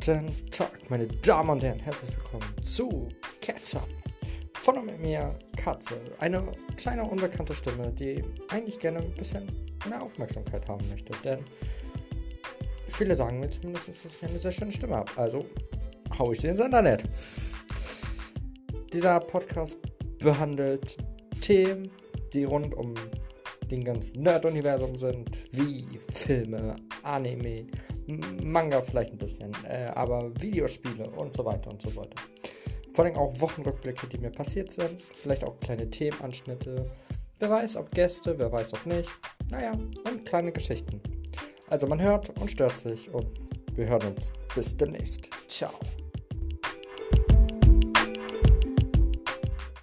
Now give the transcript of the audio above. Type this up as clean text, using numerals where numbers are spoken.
Guten Tag, meine Damen und Herren, herzlich willkommen zu Catch Up. Von und mit mir, Katze, eine kleine unbekannte Stimme, die eigentlich gerne ein bisschen mehr Aufmerksamkeit haben möchte, denn viele sagen mir zumindest, dass ich eine sehr schöne Stimme habe, also hau ich sie ins Internet. Dieser Podcast behandelt Themen, die rund um den ganzen Nerd-Universum sind, wie Filme, Anime, Manga vielleicht ein bisschen, aber Videospiele und so weiter und so weiter. Vor allem auch Wochenrückblicke, die mir passiert sind, vielleicht auch kleine Themenanschnitte, wer weiß, ob Gäste, wer weiß, ob nicht, und kleine Geschichten. Also man hört und stört sich und wir hören uns bis demnächst. Ciao.